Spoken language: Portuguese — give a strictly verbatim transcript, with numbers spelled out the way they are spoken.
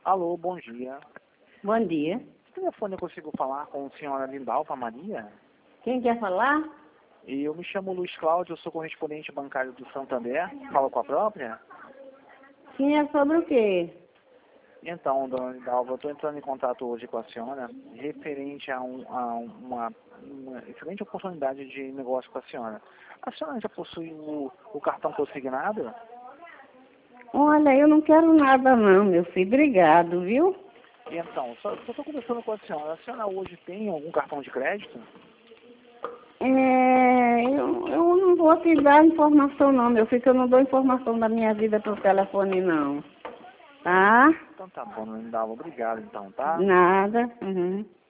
Alô, bom dia. Bom dia. Esse telefone eu consigo falar com a senhora Lindalva Maria? Quem quer falar? E eu me chamo Luiz Cláudio, eu sou correspondente bancário do Santander. Fala com a própria? Sim, é sobre o quê? Então, dona Lindalva, eu estou entrando em contato hoje com a senhora referente a, um, a uma, uma excelente oportunidade de negócio com a senhora. A senhora já possui o, o cartão consignado? Olha, eu não quero nada não, meu filho. Obrigado, viu? Então, só estou conversando com a senhora. A senhora hoje tem algum cartão de crédito? É, eu, eu não vou te dar informação não, meu filho, que eu não dou informação da minha vida pelo telefone não. Tá? Então tá bom, Lindalva. Obrigado então, tá? Nada. Uhum.